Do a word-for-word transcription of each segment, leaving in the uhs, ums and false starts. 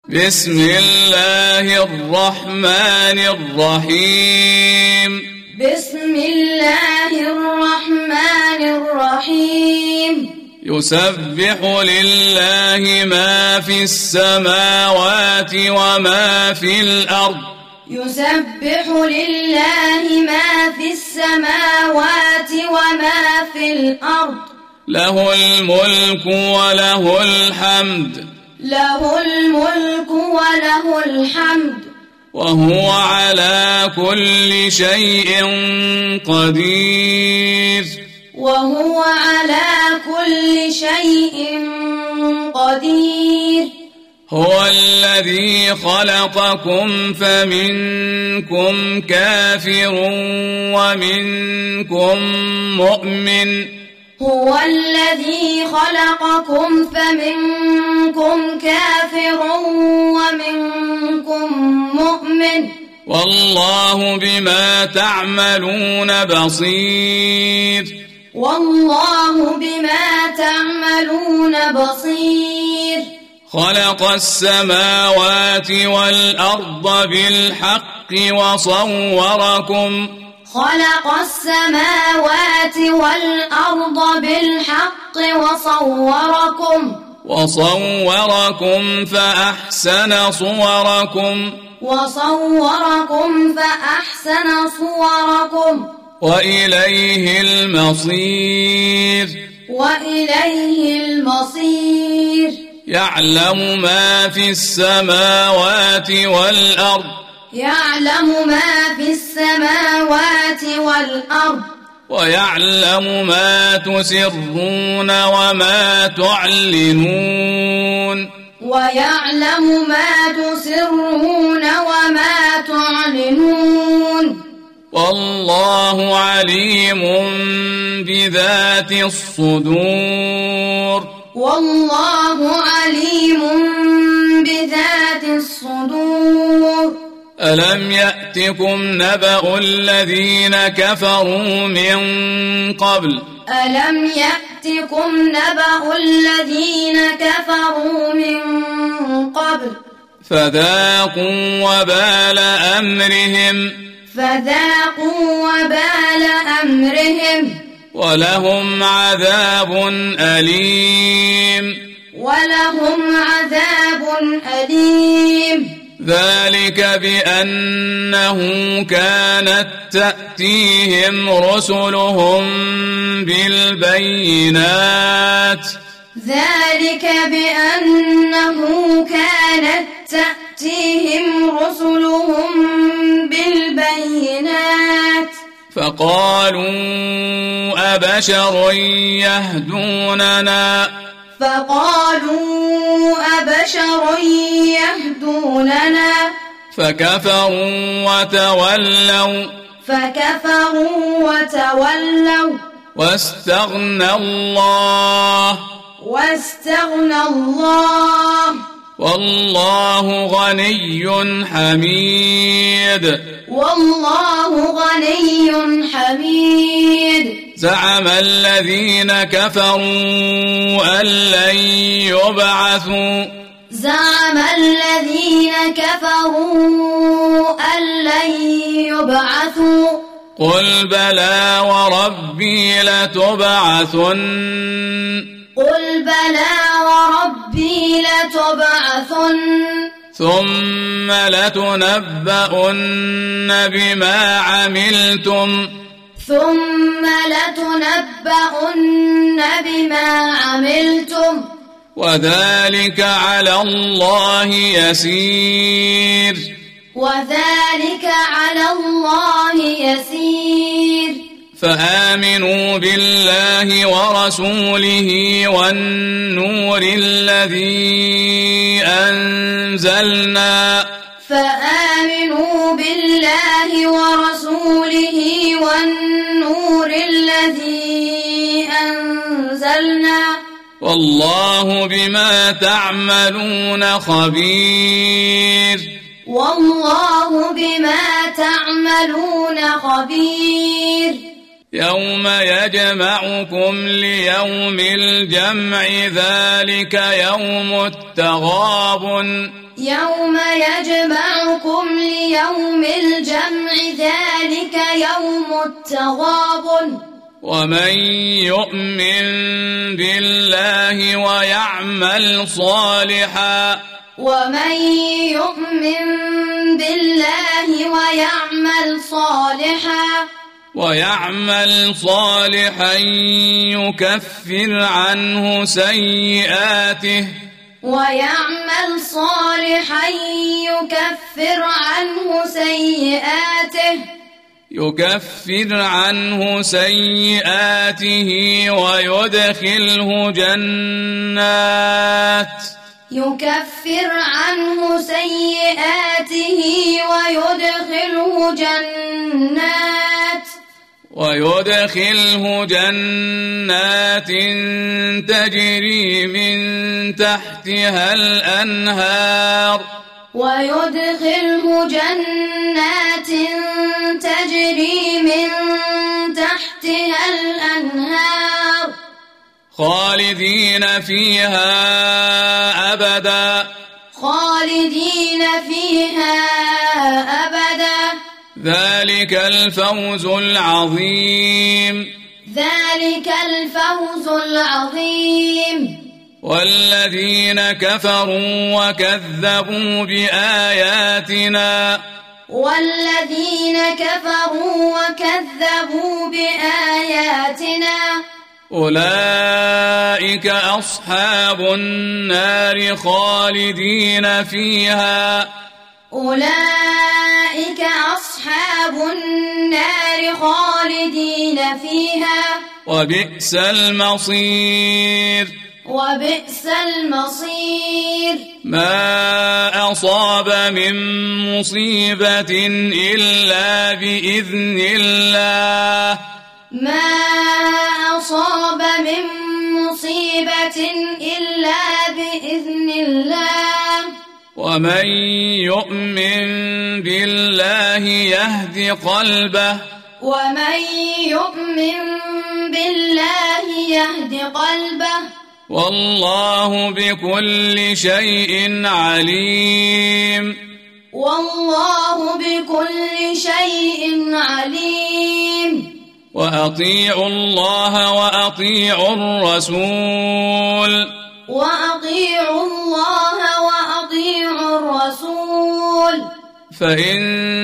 بسم الله الرحمن الرحيم بسم الله الرحمن الرحيم يسبح لله ما في السماوات وما في الأرض يسبح لله ما في السماوات وما في الأرض له الملك وله الحمد له الملك وله الحمد وهو على كل شيء قدير وهو على كل شيء قدير هو الذي خلقكم فمنكم كافر ومنكم مؤمن هو الذي خلقكم فمنكم كافر ومنكم مؤمن والله بما تعملون بصير والله بما تعملون بصير خلق السماوات والأرض بالحق وصوركم خلق السماوات والأرض بالحق وصوركم وصوركم فأحسن صوركم وصوركم فأحسن صوركم وإليه المصير وإليه المصير يعلم ما في السماوات والأرض يعلم ما في السماوات والأرض ويعلم ما تسرون وما تعلنون ويعلم ما تسرون وما تعلنون والله عليم بذات الصدور والله عليم بذات الصدور ألم يأتكم نبأ الذين كفروا من قبل ألم يأتكم نبأ الذين كفروا من قبل فذاقوا وبال أمرهم فذاقوا وبال أمرهم ولهم عذاب أليم ولهم عذاب أليم ذلك بأنه كانت تأتيهم رسلهم بالبينات ذلك بأنه كانت تأتيهم رسلهم بالبينات فقالوا أبشر يهدوننا فقالوا أبشر يهدوننا فكفروا وتولوا فكفروا وتولوا واستغنى الله واستغنى الله والله غني حميد والله غني حميد زعم الذين كفروا أن لن يبعثوا زعم الذين كفروا أن لن يبعثوا قل بلى وربي لتبعثن قل بلى وربي لتبعثن ثم لتنبؤن بما عملتم ثم لتنبؤن بما عملتم وذلك على الله يسير وذلك على الله يسير فآمنوا بالله ورسوله والنور الذي أنزلنا فآمنوا بالله ورسوله والنور الذي أنزلنا والله بما تعملون خبير والله بما تعملون خبير يوم يجمعكم ليوم الجمع ذلك يوم التغابن يوم يجمعكم ليوم الجمع ذلك يوم التغابن ومن يؤمن بالله ويعمل صالحا ومن يؤمن بالله ويعمل صالحا ويعمل صالحا يكفر عنه سيئاته ويعمل صالحا يكفر عنه سيئاته يكفر عنه سيئاته ويدخله جنات يكفر عنه سيئاته ويدخله جنات ويدخله جنات تجري من تحتها الأنهار ويدخله جنات تجري من تحتها الأنهار خالدين فيها أبدا خالدين فيها أبدا ذلك الفوز العظيم ذلك الفوز العظيم والذين كفروا وكذبوا بآياتنا والذين كفروا وكذبوا بآياتنا أولئك أصحاب النار خالدين فيها أولئك أصحاب النار خالدين فيها وبئس المصير وبئس المصير ما أصاب من مصيبة إلا بإذن الله ما أصاب من مصيبة إلا بإذن الله ومن يؤمن بالله يهد قلبه ومن يؤمن بالله يهد قلبه والله بكل شيء عليم والله بكل شيء عليم وأطيعوا الله وأطيعوا الرسول وأطيعوا الله وأطيعوا الرسول فإن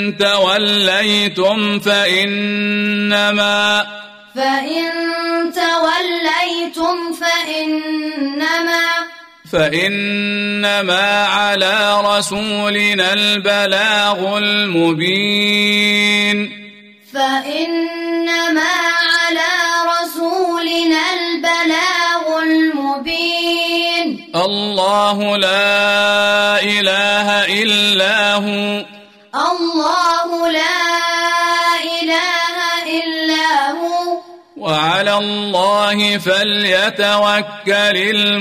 توليتم فإنما فإن توليتم فإنما فإنما على رسولنا البلاغ المبين فإنما على رسولنا البلاغ المبين الله لا إله إلا هو الله لا إله إلا هو وعلى الله فليتوكل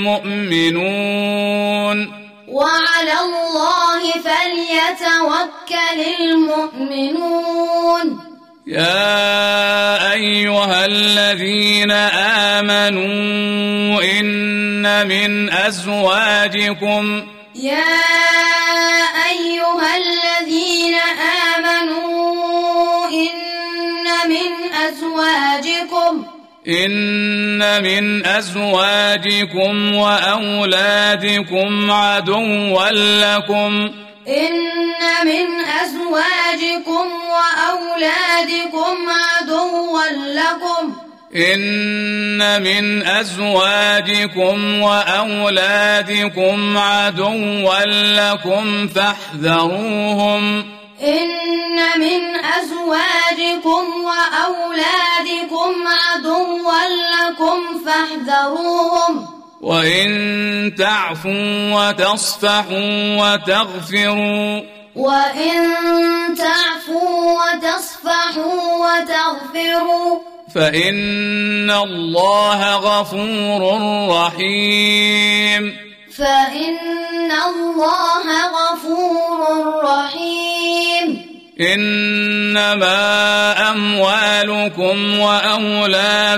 المؤمنون وعلى الله فليتوكل المؤمنون يا أيها الذين آمنوا إن من أزواجكم يا أيها الذين آمنوا إن من أزواجكم إن من أزواجكم وأولادكم عدوا لكم إن من أزواجكم وأولادكم عدوا لكم إن من أزواجكم وأولادكم عدوا لكم فاحذروهم إن من أزواجكم وأولادكم عدوا لكم فاحذروهم وإن تعفوا وتصفحوا وتغفروا وإن تعفوا وتصفحوا وتغفروا فإن الله غفور رحيم فإن الله غفور رحيم إنما أموالكم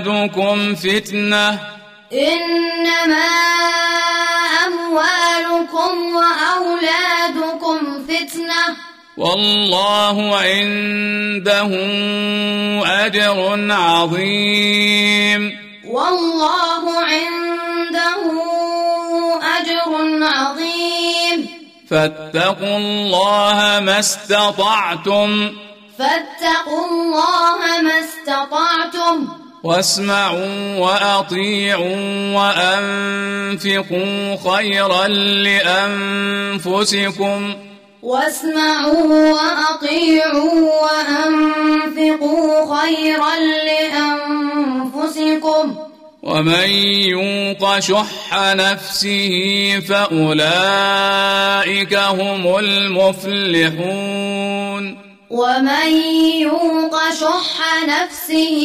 وأولادكم فتنة إنما أموالكم أموالكم وأولادكم فتنة والله عنده أجر عظيم والله عنده أجر عظيم فاتقوا الله ما استطعتم فاتقوا الله ما استطعتم واسمعوا وأطيعوا وأنفقوا خيرا لأنفسكم واسمعوا وأطيعوا وأنفقوا خيرا لأنفسكم ومن يوق شح نفسه فأولئك هم المفلحون ومن يوق شح نفسه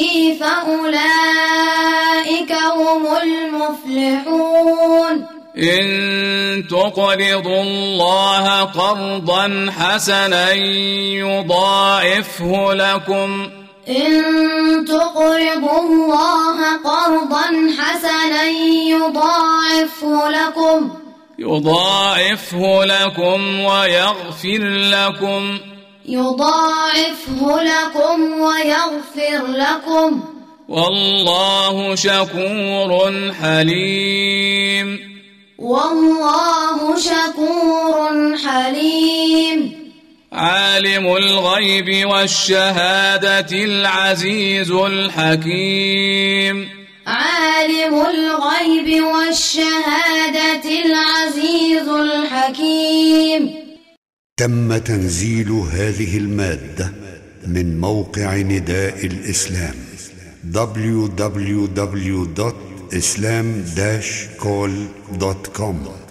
فأولئك هم المفلحون إن تقرضوا الله قرضا حسنا يضاعفه لكم إن تقرضوا الله قرضا حسنا يضاعفه لكم يضاعفه لكم ويغفر لكم يضاعفه لكم ويغفر لكم والله شكور حليم والله شكور حليم عالم الغيب والشهادة العزيز الحكيم عالم الغيب والشهادة العزيز الحكيم. تم تنزيل هذه المادة من موقع نداء الإسلام دبليو دبليو دبليو دوت إسلام داش كول دوت كوم.